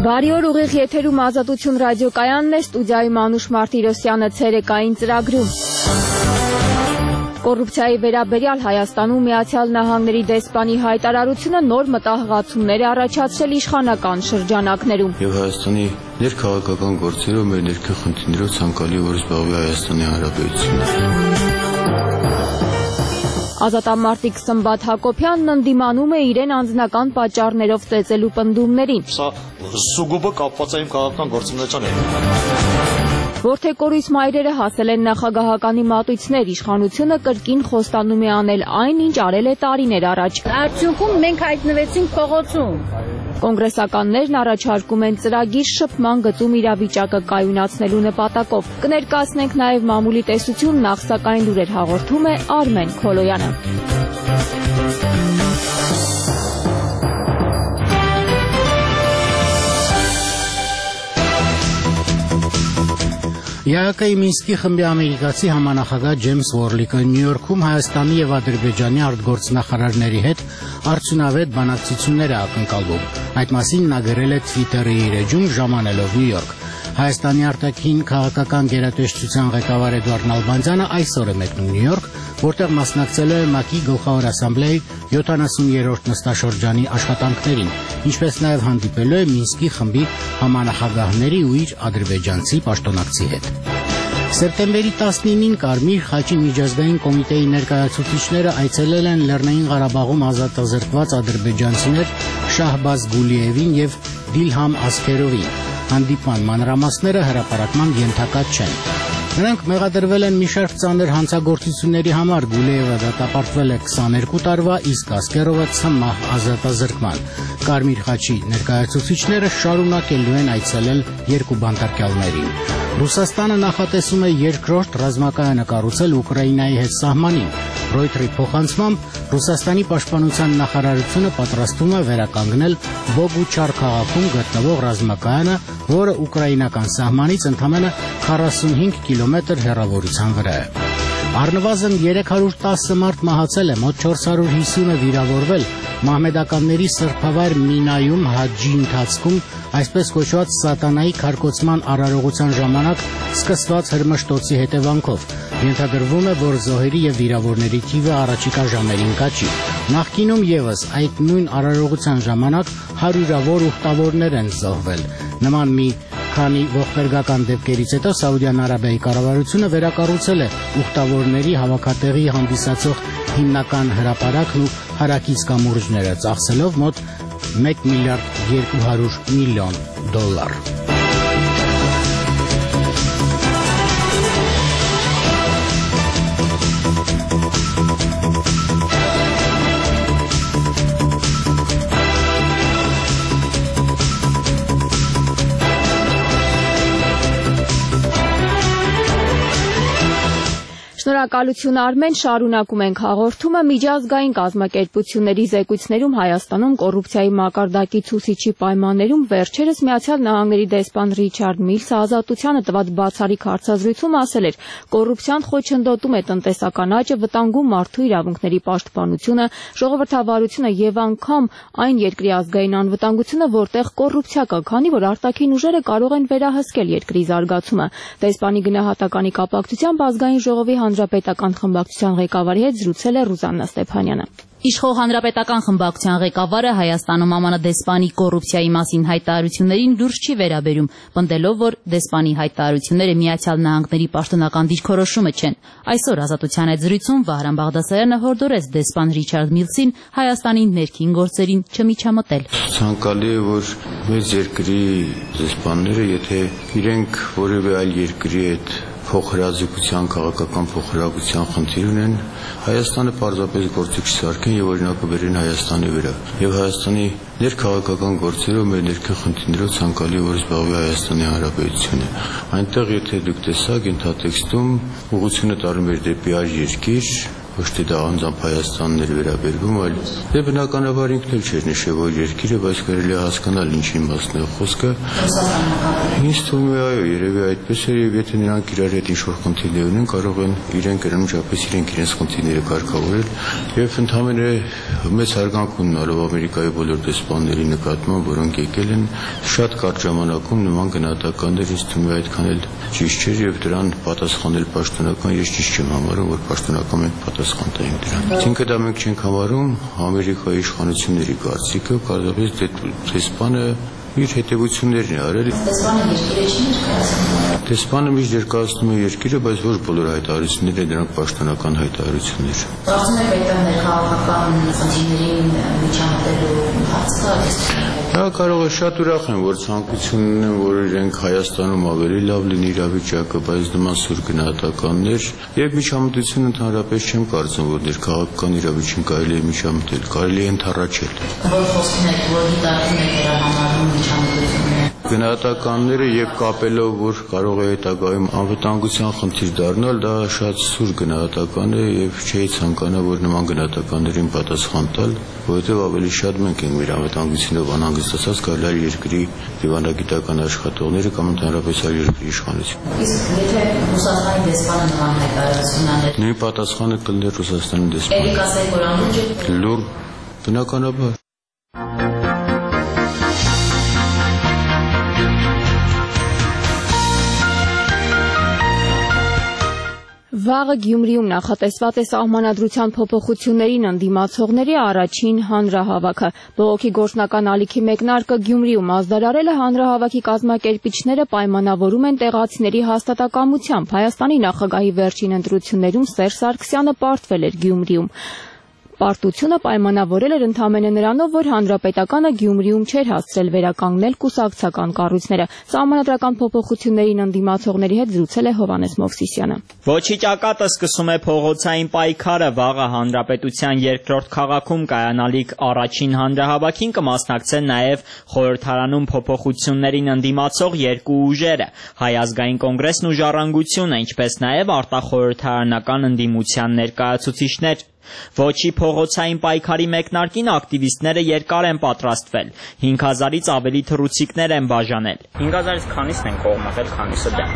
Բարի օր, ուղիղ եթերում Ազատություն ռադիոկայանն է, ստուդիայում Անուշ Մարտիրոսյանը ցերեկային ծրագրում։ Կոռուպցիայի վերաբերյալ Հայաստանում Միացյալ Նահանգների դեսպանի հայտարարությունը նոր մտահղացումներ է առաջացրել իշխանական շրջանակներում։ Եվ Հայաստանի ներքաղաքական գործերով մեր ներքին խնդիրներով ցանկալի որ զբաղվի Հայաստանի Հանրապետությունը։ Ազատամարտիկ Սմբատ Հակոբյանն ընդդիմանում է իրեն անձնական պատճառներով ծեծելու պնդումներին։ Սա սուգուբը կապված է իմ քաղաքական գործունեության հետ։ Որդեկորույս մայրերը հասել են նախագահականի մատույցներ, իշխանությունը կրկին խոստանում է անել այն, ինչ արել է տարիներ առաջ։ Արդյունքում մենք հայտնվեցինք փողոցում։ Կոնգրեսականներն առաջարկում են ծրագիր շփման գծում իրավիճակը կայունացնելու նպատակով։ Կներկայացնենք նաև մամուլի տեսություն, նախ սակայն լուրեր հաղորդում է Արմեն Քոլոյանը։ ԵԱՀԿ-ի Մինսկի խմբի ամերիկացի համանախագահ Ջեյմս Վորլիկը Նյու Յորքում Հայաստանի եւ Ադրբեջանի արտգործնախարարների հետ արդյունավետ բանակցություններ է ակնկալվում։ Այդ մասին նա գրել է Twitter-ի իր էջում ժամանելով Նյու Յորք։ Հայաստանի արտաքին քաղաքական գերատեսչության ղեկավար Էդվարդ Նալբանդյանը այսօր է մեկնում Նյու Յորք, որտեղ մասնակցելու է ՄԱԿ-ի գլխավոր ասամբլեայի 70-րդ նստաշրջանի աշխատանքներին, ինչպես նաև հանդիպելու է Մինսկի խմբի համանախագահների ու իր ադրբեջանցի պաշտոնակցի հետ։ Սեպտեմբերի 19-ին Կարմիր խաչի միջազգային կոմիտեի ներկայացուցիչները այցելել են Լեռնային Ղարաբաղում ազատազրկված ադրբեջանցիներ Շահբազ Գուլիևին եւ Դիլհամ Ասքերովին։ Հանդիպման մանրամասները հրապարակման ենթակա չեն։ Նրանք մեղադրվել են մի շարք ծանր հանցագործությունների համար, Գուլիևը դատապարտվել է 22 տարվա, իսկ Ասկերովը ցմահ ազատազրկման։ Կարմիր խաչի ներկայացուցիչները շարունակելու են այցելել երկու բանտարկյալներին։ Ռուսաստանը նախատեսում է երկրորդ ռազմակայանը կառուցել Ուկրաինայի հետ սահմանին։ Ռոյթերի փոխանցմամբ Ռուսաստանի պաշտպանության նախարարությունը պատրաստվում է վերականգնել Բոգուչար քաղաքում գտնվող ռազմակայանը, որը ուկրաինական սահմանից ընդամենը 45 կիլոմետր հեռավորության վրա է։ Առնվազն 310 մարդ մահացել է, մոտ 450-ը վիրավորվել մահմեդականների սրբավայր Մինայում հաջի ընթացքում, այսպես կոչված սատանայի քարկոծման արարողության ժամանակ սկսված հրմշտոցի հետևանքով։ Ենթադրվում է, որ զոհերի եւ վիրավորների թիվը առաջիկա ժամերին կաճի։ Նախկինում եւս այդ նույն արարողության ժամանակ հարյուրավոր ուխտավորներ են զոհվել։ Նման մի քանի ողբերգական դեպքերից հետո Սաուդյան Արաբիայի կառավարությունը վերակառուցել է ուխտավորների հավաքատեղի հանդիսացող հիմնական հրապարակն ու հարակից կամուրջները, ծախսելով մոտ 1 միլիարդ 200 միլիոն դոլար։ Շնորհակալություն Արմեն, շարունակում ենք հաղորդումը։ Միջազգային կազմակերպությունների զեկույցներում Հայաստանում կոռուպցիայի մակարդակի ցուցիչի պայմաններում վերջերս Միացյալ Նահանգների դեսպան Ռիչարդ Միլսը Ազատությանը տված բացառիկ հարցազրույցում ասել էր. կոռուպցիան խոչընդոտում է տնտեսական աճը, վտանգում մարդու իրավունքների պաշտպանությունը, ժողովրդավարությունը եւ անգամ այն երկրի ազգային անվտանգությունը, որտեղ կոռուպցիա կա, քանի որ արտաքին ուժերը կարող են վերահսկել երկրի զարգացումը։ Դեսպանի գնահատականի կապակցությամբ ազգային ժողովի Հանրապետական խմբակցության ղեկավարի հետ զրուցել է Ռուզաննա Ստեփանյանը։ Իշխող Հանրապետական խմբակցության ղեկավարը Հայաստանում ԱՄՆ դեսպանի կոռուպցիայի մասին հայտարարություններին լուրջ չի վերաբերում, պնդելով, որ դեսպանի հայտարարությունները Միացյալ Նահանգների պաշտոնական դիրքորոշումը չեն։ Այսօր Ազատության հետ զրույցում Վահրամ Բաղդասարյանը հորդորեց դեսպան Ռիչարդ Միլսին Հայաստանի ներքին գործերին չմիջամտել։ Ցանկալի է, որ մեր երկրի դեսպանները, եթե իրենք որևէ այլ երկրի հետ փոխհրաձգության, քաղաքական փոխհրաձգության խնդիր ունեն, Հայաստանը պարզապես գործի չսարքեն եւ օրինակը բերեն Հայաստանի վրա։ Եվ Հայաստանի ներքաղաքական գործերով մեր ներքին խնդիրներով ցանկալի որ զբաղվի Հայաստանի Հանրապետությունը։ Այնտեղ եթե դուք տեսաք, ընդհատեքստում ուղղությունը տարում էր դեպի այլ երկիր, ոչ թե դա անձամբ Հայաստանն էր վերաբերվում, այլ դե բնականաբար ինքն էլ չէր նշել, որ երկիրը, բայց կարելի է հասկանալ ինչի իմաստն է խոսքը։ Ինձ թվում է, այո, երևի այդպես է, եւ եթե նրանք իրար հետ ինչ-որ խնդիրներ ունեն, կարող են իրենք անմիջապես իրենց խնդիրները կարգավորել եւ ընդհանրապես մեծ հարգանք ունենալով Ամերիկայի բոլոր դեսպանների նկատմամբ, որոնք եկել են շատ կարճ ժամանակում նման գնահատականներ, ինձ թվում է այդքան էլ ճիշտ չէր եւ դրան պատասխանել պաշտոնական ես ճիշտ չեմ համարում, որ պաշտոնական մենք պատասխան տայինք դրան։ Այսինքն դա մենք չենք համարում Ամերիկայի իշխանությունների կարծիքը, կարծես դեսպանը իր հետևություններն է արել։ Դեսպանը երկիրը չի ներկայացնում։ Դեսպանը միշտ ներկայացնում է երկիրը, բայց ոչ բոլոր հայտարարությունները դրանք պաշտոնական հայտարարություններ։ Կարծում եք այդտեղ ներքաղաքական խնդիրներին միջամտելու հարց կա։ Դա կարող է շատ ուրախ եմ, որ ցանկություն ունեն, որ իրենք Հայաստանում ավելի լավ լինի իրավիճակը, բայց նման սուր գնահատականներ եւ միջամտություն ընդհանրապես չեմ կարծում, որ ներքաղաքական իրավիճակին կարելի է միջամտել, կարելի է ընդառաջել։ Որ խոսքն է, որ դիտարկում եք վերահանարում միջամտությունները։ Գնահատականները եւ կապելով, որ կարող է հետագայում անվտանգության խնդիր դառնալ, դա շատ սուր գնահատական է եւ չի ցանկանա, որ նման գնահատականներին պատասխան տալ, որովհետեւ ավելի շատ մենք ենք մեր անվտանգությունով անհանգստացած կարելի է երկրի դիվանագիտական աշխատողները կամ ընդհանրապես այլ երկրի իշխանությունը։ Իսկ եթե Ռուսաստանի դեսպանը նման հայտարարություն աներ, նույն պատասխանը կլիներ Ռուսաստանի դեսպանը։ Էլի կասեք, որ անլուրջ է։ Լուր, բնականաբար։ Վաղը Գյումրիում նախատեսված է սահմանադրության փոփոխություններին ընդդիմացողների առաջին հանրահավաքը։ Բողոքի գործնական ալիքի մեկնարկը Գյումրիում ազդարարել է հանրահավաքի կազմակերպիչները պայմանավորում են տեղացիների հաստատակամությամբ։ Հայաստանի նախագահի վերջին ընտրություններում Սերժ Սարգսյանը պարտվել էր Գյումրիում։ Պարտությունը պայմանավորել էր ընդամենը նրանով, որ հանրապետականը Գյումրիում չէր հասցրել վերականգնել կուսակցական կառույցները։ Սահմանադրական փոփոխություններին ընդդիմացողների հետ զրուցել է Հովհաննես Մովսիսյանը։ Ոչի ճակատը սկսում է փողոցային պայքարը, վաղը հանրապետության երկրորդ քաղաքում կայանալիք առաջին հանրահավաքին կմասնակցեն նաև խորհրդարանում փոփոխություններին ընդդիմացող երկու ուժերը՝ Հայ ազգային կոնգրեսն ու Ժառանգությունը, ինչպես նաև արտախորհրդարանական ընդդիմության ներկայացուցիչներ։ Ոչի փողոցային պայքարի մեկնարկին ակտիվիստները երկար են պատրաստվել, 5000-ից ավելի թռուցիկներ են բաժանել։ 5000-ից քանիսն են կողմ եղել, քանիսը դեմ։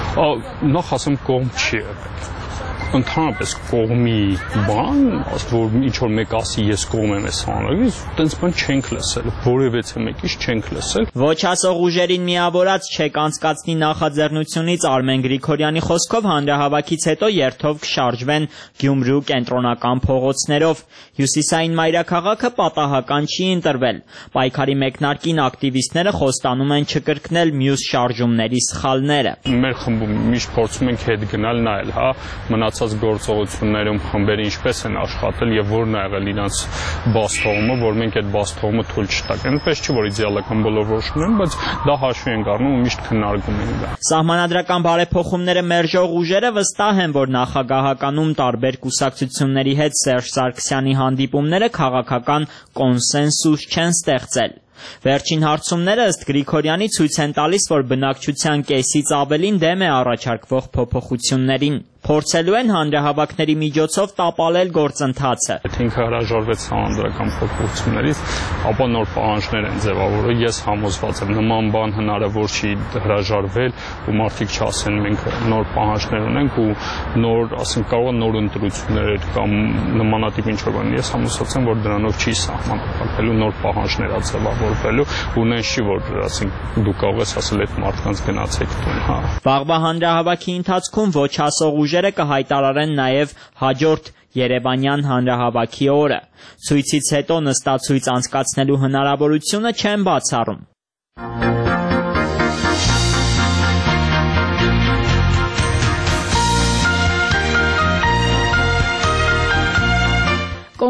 Նախ ասեմ կողմ չի եղել։ Ընդհանրապես կողմի բան, որ ինչ որ մեկ ասի ես կողմ եմ այս հանրից, տենց բան չենք լսել, որևէ մեկից չենք լսել։ Ոչ ասող ուժերին միավորած չեք անցկացնի նախաձեռնությունից Արմեն Գրիգորյանի խոսքով հանրահավաքից հետո երթով կշարժվեն Գյումրու կենտրոնական փողոցներով։ Հյուսիսային մայրաքաղաքը պատահական չի ընտրվել։ Պայքարի մեկնարկին ակտիվիստները խոստանում են չկրկնել մյուս շարժումների սխալները։ Մեր խմբում միշտ փորձում ենք հետ գնալ նայել, հա, մնացած գործողություններում խմբերը ինչպես են աշխատել եւ որն ա եղել իրանց բաց թողումը, որ մենք այդ բաց թողումը թույլ չտանք։ Այնպես չի, որ իդեալական բոլոր որոշումներն, բայց դա հաշվի ենք առնում ու միշտ քննարկում ենք դա։ Սահմանադրական բարեփոխումները մերժող ուժերը վստահ են, որ նախագահականում տարբեր կուսակցությունների հետ Սերժ Սարգսյանի հանդիպումները քաղաքական կոնսենսուս չեն ստեղծել։ Վերջին հարցումները ըստ Գրիգորյանի ցույց են տալիս, որ բնակչության կեսից ավելին դեմ է առաջարկվող փոփոխություններին։ Փորձելու են հանրահավաքների միջոցով տապալել գործընթացը։ Եթե ինքը հրաժարվեց սահմանադրական փոփոխություններից, ապա նոր պահանջներ են ձևավորել։ Ես համոզված եմ, նման բան հնարավոր չի հրաժարվել ու մարդիկ չասեն մենք նոր պահանջներ ունենք ու նոր, ասենք, կարող է նոր ընտրություններ կամ նմանատիպ ինչ-որ բան։ Ես համոզված եմ, որ դրանով չի սահմանափակվելու, նոր պահանջներ ա ձևավորվելու ու նենց չի, որ ասենք դու կարող ես ասել այդ մարդկանց գնացեք տուն, հա։ Վաղվա հանրահավաքի ընթացքում ոչ ասող ուժերը կհայտարարեն նաև հաջորդ Երևանյան հանրահավաքի օրը։ Ցույցից հետո նստացույց անցկացնելու հնարավորությունը չեն բացառում։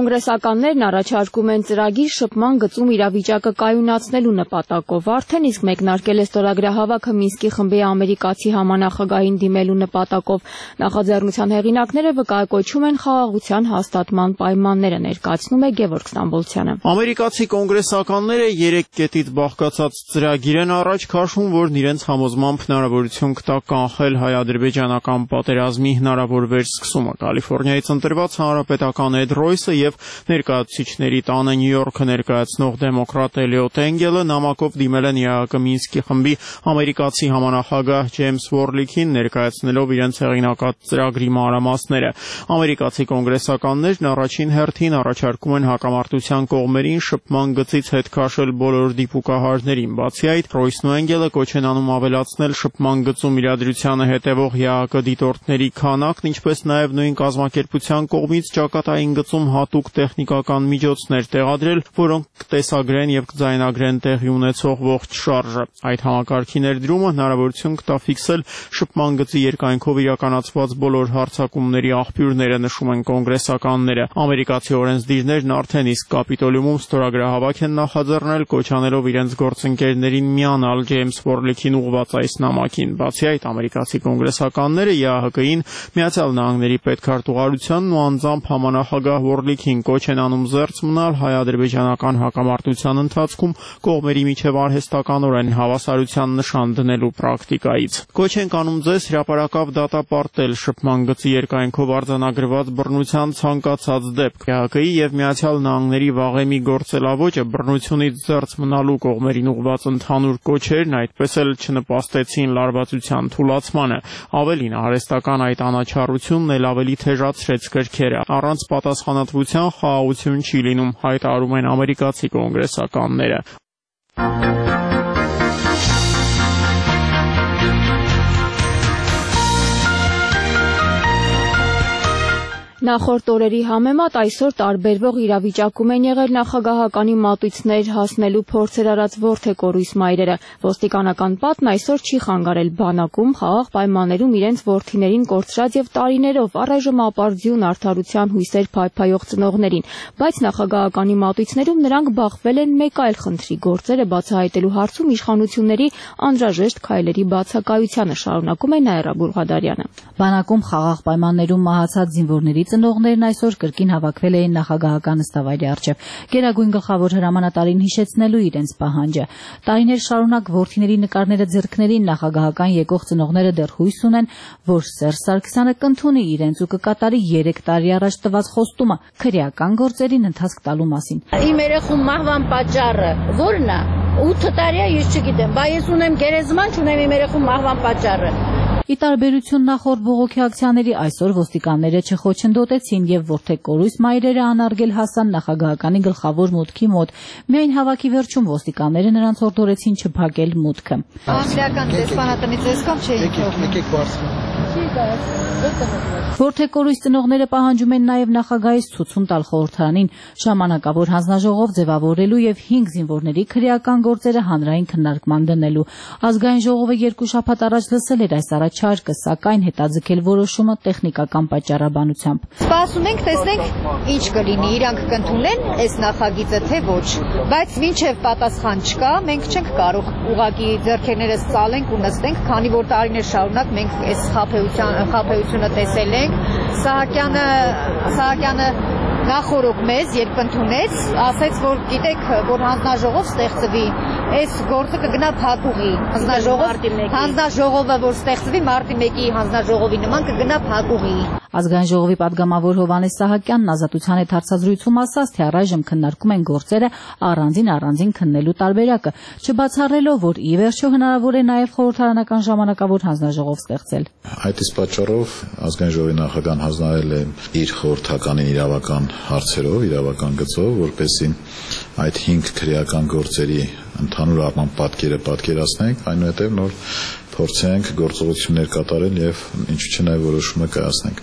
Կոնգրեսականներն առաջարկում են ծրագիր շփման գծում իրավիճակը կայունացնելու նպատակով։ Արդեն իսկ մեկնարկել է ստորագրահավաքը Մինսկի խմբի ամերիկացի համանախագահին դիմելու նպատակով։ Նախաձեռնության հեղինակները վկայակոչում են խաղաղության հաստատման պայմանները, ներկայացնում է Գևորգ Ստամբոլցյանը։ Ամերիկացի կոնգրեսականները 3 կետից բաղկացած ծրագիր են առաջ քաշում, որն իրենց համոզմամբ հնարավորություն կտա կանխել հայ-ադրբեջանական պատերազմի հնարավոր վերսկսումը։ Կալիֆոռնիայից ընտրված հանրապետական Էդ Ռոյսը եւ ներկայացուցիչների տանը Նյու Յորքը ներկայացնող դեմոկրատ Էլիոտ Էնգելը նամակով դիմել են ԵԱՀԿ Մինսկի խմբի ամերիկացի համանախագահ Ջեյմս Վորլիքին, ներկայացնելով իրենց հեղինակած ծրագրի մանրամասները։ Ամերիկացի կոնգրեսականներն առաջին հերթին առաջարկում են հակամարտության կողմերին շփման գծից հետ քաշել բոլոր դիպուկահարներին։ Բացի այդ, Ռոյսն ու Էնգելը կոչ են անում ավելացնել շփման գծում իրադրությանը հետևող ԵԱՀԿ դիտորդների քանակն, ինչպես նաեւ նույն կազմակերպության կողմից ճակատային գծում հատուկ տեխնիկական միջոցներ տեղադրել, որոնք կտեսագրեն եւ կձայնագրեն տեղի ունեցող ողջ շարժը։ Այդ համակարգի ներդրումը հնարավորություն կտա ֆիքսել շփման գծի երկայնքով իրականացված բոլոր հարձակումների աղբյուրները, նշում են կոնգրեսականները։ Ամերիկացի օրենսդիրներն արդեն իսկ Կապիտոլիումում ստորագրահավաք են նախաձեռնել, կոչ անելով իրենց գործընկերներին միանալ Ջեյմս Վորլիքին ուղղված այս նամակին։ Բացի այդ, ամերիկացի կոնգրեսականները ԵԱՀԿ-ին Միացյալ Նահանգների պետքարտուղարությանն ու անձամբ համանախագահ Վորլիքին կոչ են անում զերծ մնալ հայ-ադրբեջանական հակամարտության ընթացքում կողմերի միջև արհեստականորեն հավասարության նշան դնելու պրակտիկայից։ Կոչ ենք անում ձեզ հրապարակավ դատապարտել շփման գծի երկայնքով արձանագրված բռնության ցանկացած դեպք։ ԵԱՀԿ-ի եւ Միացյալ Նահանգների վաղեմի գործելավոճը բռնությունից զերծ մնալու կողմերին ուղղված ընդհանուր կոչերն այդպես էլ չնպաստեցին լարվածության թուլացմանը։ Ավելին, արհեստական այդ անաչառությունն էլ ավելի թեժացրեց կրքերը։ Առանց պատասխանատվության խաղաղություն չի լինում, հայտարարում են ամերիկացի կոնգրեսականները։ Նախորդ օրերի համեմատ այսօր տարբերվող իրավիճակում են եղել նախագահականի մատույցներ հասնելու փորձեր արած որդեկորույս մայրերը։ Ոստիկանական պատն այսօր չի խանգարել բանակում խաղաղ պայմաններում իրենց որդիներին կորցրած եւ տարիներով առայժմ ապարդյուն արդարության հույսեր փայփայող ծնողներին, բայց նախագահականի մատույցներում նրանք բախվել են մեկ այլ խնդրի՝ գործերը բացահայտելու հարցում իշխանությունների անհրաժեշտ քայլերի բացակայությանը, շարունակում է Նաիրա Բուրղադարյանը։ Բանակում խաղաղ պայմաններում մահացած զինվորների ծնողներն այսօր կրկին հավաքվել էին նախագահական նստավայրի առջև, գերագույն գլխավոր հրամանատարին հիշեցնելու իրենց պահանջը։ Տարիներ շարունակ որդիների նկարները ձեռքներին նախագահական եկող ծնողները դեռ հույս ունեն, որ Սերժ Սարգսյանը կընդունի իրենց ու կկատարի 3 տարի առաջ տված խոստումը քրեական գործերին ընթացք տալու մասին։ Իմ երեխու մահվան պատճառը ո՞րն է։ 8 տարի է, ես չգիտեմ, բայց ես ունեմ գերեզման, չունեմ իմ երեխու մահվան պատճառը։ Ի տարբերություն նախորդ բողոքի ակցիաների, այսօր ոստիկանները չխոչընդոտեցին եւ որդեկորույս մայրերը անարգել հասան նախագահականի գլխավոր մուտքի մոտ։ Միայն հավաքի վերջում ոստիկանները նրանց հորդորեցին չփակել մուտքը։ Անգլիական դեսպանատնից եսկամ չէին թողնում։ Որդեկորույս ծնողները պահանջում են նաև նախագահից ցուցում տալ խորհրդարանին ժամանակավոր հանձնաժողով ձևավորելու եւ 5 զինվորների քրեական գործերը հանրային քննարկման դնելու։ Ազգային ժողովը 2 շաբաթ առաջ լսել էր այս առաջարկը, սակայն հետաձգել որոշումը տեխնիկական պատճառաբանությամբ։ Սպասում ենք, տեսնենք ինչ կլինի, իրանք կընդունեն այս նախագիծը թե ոչ, բայց մինչև պատասխան չկա, մենք չենք կարող ուղղակի ձեռքերներս ծալենք ու նստենք, քանի որ տարիներ շարունակ մենք այս խաբեությունը տեսել ենք։ Սահակյանը նախորոք մեզ երբ ընդունեց, ասեց, որ գիտեք, որ հանձնաժողով ստեղծվի, այս գործը կգնա փակուղի։ Հանձնաժողովը, որ ստեղծվի մարտի 1-ի հանձնաժողովի նման կգնա փակուղի։ Ազգային ժողովի падգամավոր Հովհաննես Սահակյանն Ազատության հետ հարցազրույցում ասաց, թե առայժմ քննարկում են գործերը առանձին քննելու տարբերակը, չբացառելով, որ ի վերջո հնարավոր է նաև խորհրդարանական ժամանակավոր հանձնաժողով ստեղծել։ Այդ իսկ պատճառով ազգային ժողովի նախագահան հանձնարարել է իր խորհրդականին իրավական հարցերով, իրավական գծով, որպեսզի այդ 5 քրեական գործերի ընդհանուր առմամբ պատկերը պատկերացնենք, այնուհետև նոր փորձենք գործողություններ կատարել եւ ինչու՞ չէ նաեւ որոշումը կայացնենք։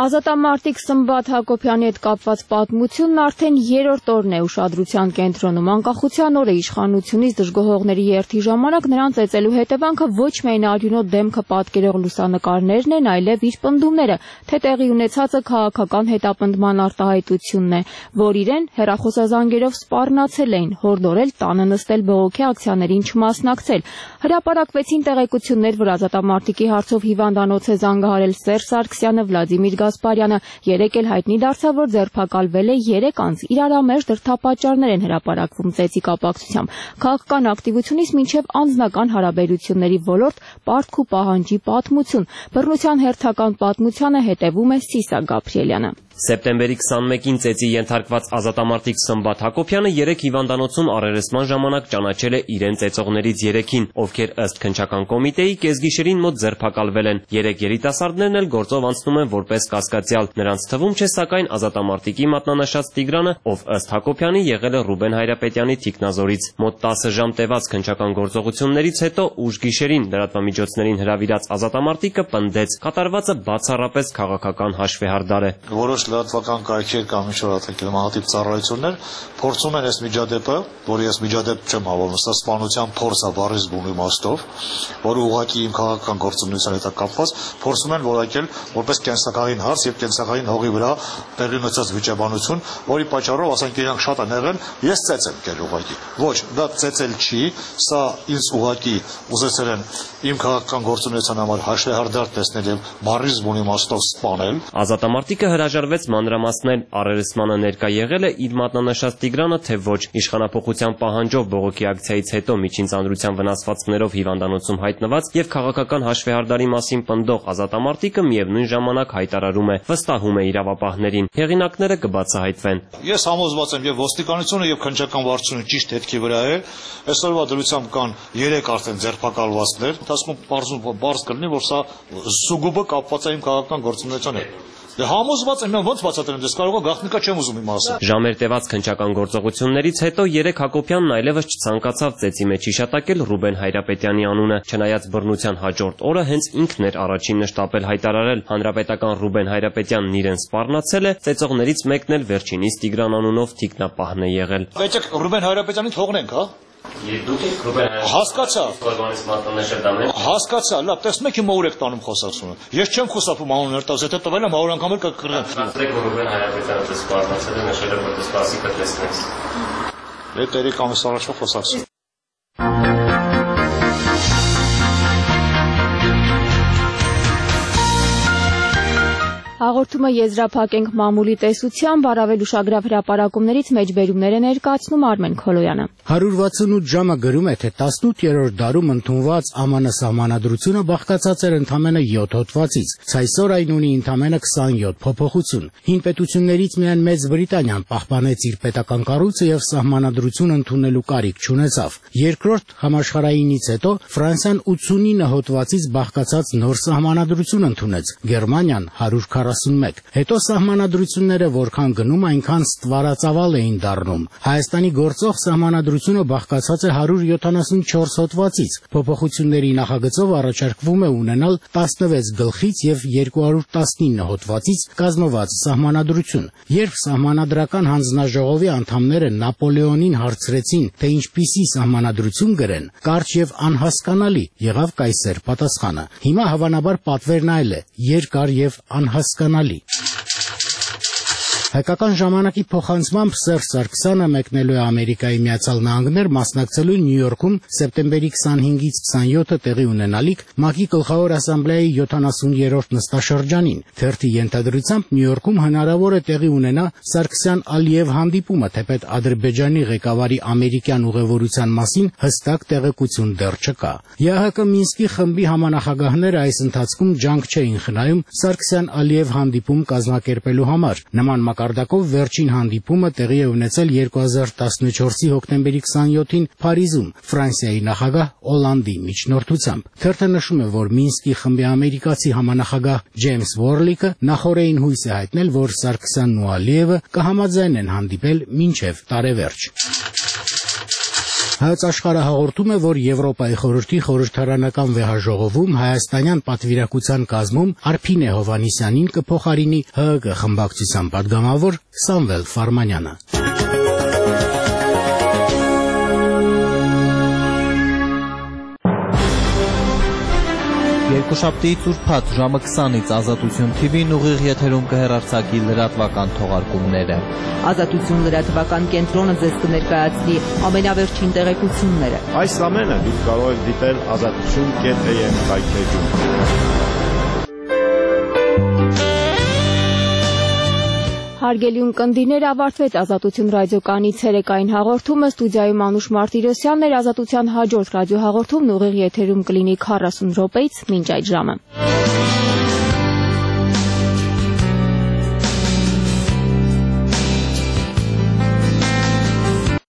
Ազատամարտիկ Սմբատ Հակոբյանի հետ կապված պատմությունն արդեն երրորդ օրն է ուշադրության կենտրոնում։ Անկախության օրը իշխանությունից դժգոհողների երթի ժամանակ նրան ծեծելու հետևանքը ոչ միայն արյունոտ դեմքը պատկերող լուսանկարներն են, այլև իր պնդումները, թե տեղի ունեցածը քաղաքական հետապնդման արտահայտությունն է, որ իրեն հեռախոսազանգերով սպառնացել էին, հորդորել տանը նստել բողոքի ակցիաներին չմասնակցել։ Հրապարակվեցին տեղեկություններ, որ ազատամարտիկի հարցով հիվանդանոց է զանգահարել Սերժ Սարգսյանը, Վլադիմիր Գասպարյանը, երեկ էլ հայտնի դարձավ, որ ձերբակալվել է 3 անձ։ Իրարամերժ դրդապատճառներ են հրապարակվում ծեծի կապակցությամբ։ Քաղաքական ակտիվությունից մինչև անձնական հարաբերությունների ոլորտ պարտք ու պահանջի պատմություն։ Բռնության հերթական պատմությանը հետևում է Սիսա Գաբրիելյանը։ Սեպտեմբերի 21-ին ծեծի ենթարկված ազատամարտիկ Սմբատ Հակոբյանը երեք հիվանդանոցում առերեսման ժամանակ ճանաչել է իրեն ծեծողներից 3-ին, ովքեր ըստ քննչական կոմիտեի կեսգիշերին մոտ ձերբակալվել են։ 3 երիտասարդներն էլ գործով անցնում են որպես կասկածյալ։ Նրանց թվում չէ սակայն ազատամարտիկի մատնանշած Տիգրանը, ով ըստ Հակոբյանի եղել է Ռուբեն Հայրապետյանի թիկնազորից։ Մոտ 10 ժամ տևած քննչական գործողություններից հետո ուշ գիշերին լրատվամիջոցներին հրավիրած ազատամարտիկը պնդեց, կատարվածը բացառապես քաղաքական հաշվեհարդար է։ Լրատվական կայքեր կամ ինչ-որ ատակելմանատիպ ծառայություններ փորձում են այս միջադեպը, որի ես միջադեպ չեմ հավանում, սա սպանության փորձ է բառից բուն իմաստով, որը ուղղակի իմ քաղաքական գործունեության հետ կապված, փորձում են որակել որպես կենսակային հարց եւ կենսակային հողի վրա տեղի ունեցած վիճաբանություն, որի պատճառով ասենք իրանք շատ են եղել, ես ծեծ եմ կել ուղղակի։ Ոչ, դա ծեծել չի, սա ինձ ուղղակի ուզեցել են իմ քաղաքական գործունեության համար հաշվեհարդար տեսնել եւ բառից բուն իմաստով սպանել։ Ազատամարտիկը հրաժարվեց մանրամասնել առերեսմանը ներկա եղել է իր մատնանշած Տիգրանը, թե ոչ։ Իշխանափոխության պահանջով բողոքի ակցիայից հետո միջին ծանրության վնասվածքներով հիվանդանոցում հայտնված եւ քաղաքական հաշվեհարդարի մասին պնդող ազատամարտիկը միևնույն ժամանակ հայտարարում է, վստահում է իրավապահներին, հեղինակները կբացահայտվեն։ Ես համոզված եմ եւ ոստիկանությունը եւ քննչական վարչությունը ճիշտ հետքի վրա է։ Այսօրվա դրությամբ կան 3 արդեն ձերբակալվածներ, ասում բարձ կլինի, որ սա սուգուբը կապված է իմ քաղաքական գործունեության հետ։ Դե համոզված եմ, ոնց բացատրեմ, դες կարող է գաղտնիքա չեմ ուզում իմ ասել։ Ժամեր տևած քննչական գործողություններից հետո երեք Հակոբյանն այլևս չցանկացավ ծեծի մեջ հիշատակել Ռուբեն Հայրապետյանի անունը, չնայած բռնության հաջորդ օրը հենց ինքն էր առաջինը շտապել հայտարարել, հանրապետական Ռուբեն Հայրապետյանն իրեն սպառնացել է, ծեծողներից մեկն էլ վերջինիս Տիգրան անունով թիկնապահն է եղել։ Բայց Ռուբեն Հայրապետյանին թողնենք, հա։ Հասկացա։ Հասկացա, լավ, տեսնում եք իմ ուր եք տանում խոսակցությունը։ Ես չեմ խուսափում անուններ տալիս, եթե տվել եմ 100 անգամ էլ կկրեմ։ Ասեք Ռուբեն Հայրապետյանը սպառնացել է, նշել է, որ սպասի կտեսնես։ Դե 3 ամիս առաջվա խոսակցություն։ Հաղորդումը եզրափակենք մամուլի տեսությամբ, առավել ուշագրավ հրապարակումներից մեջբերումներ է ներկայացնում Արմեն Քոլոյանը։ 168 ժամը գրում է, թե 18-րդ դարում ընդունված ԱՄՆ սահմանադրությունը բաղկացած էր ընդամենը 7 հոդվածից, այսօր այն ունի ընդամենը 27 փոփոխություն։ Հին պետություններից միայն Մեծ Բրիտանիան պահպանեց իր պետական կառույցը եւ սահմանադրություն ընդունելու կարիք չունեցավ։ Երկրորդ համաշխարհայինից հետո Ֆրանսիան 89 հոդվածից բաղկացած նոր սահմանադրություն ընդունեց, Գերմանիան 141։ Հետո սահմանադրությունները որքան գնում, այնքան ստվարածավալ էին դառնում։ Հայաստանի գործող սահմանադրությունը բաղկացած է 174 հոդվածից։ Փոփոխությունների նախագծով առաջարկվում է ունենալ 16 գլխից եւ 219 հոդվածից կազմված սահմանադրություն։ Երբ սահմանադրական հանձնաժողովի անդամները Նապոլեոնին հարցրեցին, թե ինչպիսի սահմանադրություն գրեն, կարճ եւ անհասկանալի եղավ կայսեր պատասխանը։ Հիմա հավանաբար պատվերն այլ է՝ երկար եւ անհասկանալի։ Հայկական ժամանակի փոխանցմամբ Սերժ Սարգսյանը մեկնելու է Ամերիկայի Միացյալ Նահանգներ, մասնակցելու Նյու Յորքում սեպտեմբերի 25-ից 27-ը տեղի ունենալիք ՄԱԿ-ի Գլխավոր ասամբլեայի 70-րդ նստաշրջանին։ Թերթի ենթադրությամբ Նյու Յորքում հնարավոր է տեղի ունենա Սարգսյան-Ալիև հանդիպումը, թեպետ Ադրբեջանի ղեկավարի ամերիկյան ուղևորության մասին հստակ տեղեկություն դեռ չկա։ ԵԱՀԿ Մինսկի խմբի համանախագահները այս ընթացքում ջանք չէին խնայում Սարգսյան-Ալիև հանդիպում կազմակերպելու համար։ Նման մակարդակով վերջին հանդիպումը տեղի է ունեցել 2014-ի հոկտեմբերի 27-ին Փարիզում Ֆրանսիայի նախագահ Օլանդի միջնորդությամբ։ Թերթը նշում է, որ Մինսկի խմբի ամերիկացի համանախագահ Ջեյմս Վորլիկը նախորդին հույս է հայտնել, որ Սարգսյանն ու Ալիևը կհամաձայնեն հանդիպել մինչև տարեվերջ։ Հայոց աշխարհը հաղորդում է, որ Եվրոպայի խորհրդի խորհրդարանական վեհաժողովում հայաստանյան պատվիրակության կազմում Արփինե Հովհաննիսյանին կփոխարինի ՀՀԿ խմբակցության պատգամավոր Սամվել Ֆարմանյանը։ Երկուշաբթի ծուրփաթ ժամը 20-ից Ազատություն TV-ն ուղիղ եթերում կհեռարձակի լրատվական թողարկումները։ Ազատություն լրատվական կենտրոնը ձեզ կներկայացնի ամենավերջին տեղեկությունները։ Այս ամենը դուք կարող եք դիտել azatutun.am կայքեջում։ Հարգելի ունկնդիրներ, ավարտվեց Ազատություն ռադիոկայանի ցերեկային հաղորդումը, ստուդիայում Անուշ Մարտիրոսյանն էր, Ազատության հաջորդ ռադիոհաղորդումն ուղիղ եթերում կլինի 40 րոպեից մինչ այդ ժամը։